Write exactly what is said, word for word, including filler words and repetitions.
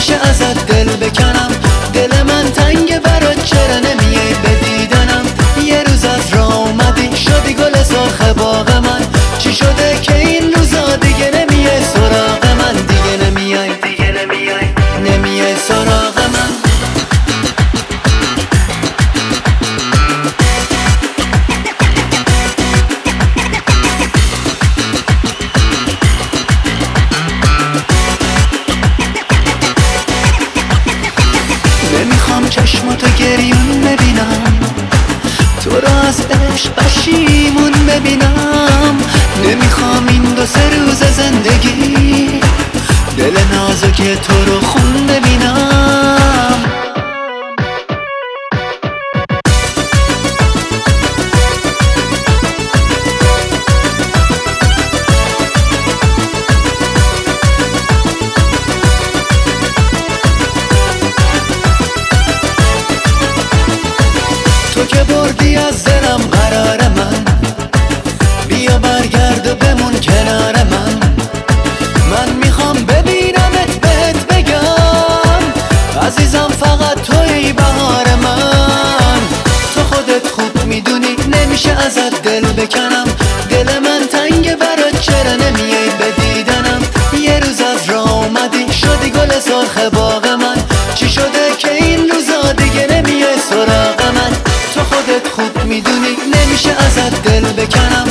نمیشه ازت دل بکنم. دل من تنگه برات، چرا نمیای به دیدنم؟ یه روز از راه اومدی شدی گل سرخ باغ من. چی شده که این روزا دیگه نمیای سراغ من؟ دیگه نمیای دیگه نمیای نمیای سراغ من. نمیخوام چشماتو گریون ببینم، تو رو از عشق پشیمون ببینم. نمیخوام این دو سه روز زندگی دل نازک تو رو خون ببینم. تو که بردی از دلم قرار من، بیا برگرد و بمون کنار من. من میخوام ببینمت بهت بگم عزیزم فقط توی بهار من. تو خودت خوب میدونی نمیشه ازت دل بکنم. دل من تنگه برات، چرا نمیای به دیدنم؟ یه روز از راه اومدی شدی گل سرخ باغ من. چی شده که این روزا دیگه نمیای سراغ من؟ تو خودت خوب میدونی نمیشه ازت دل بکنم.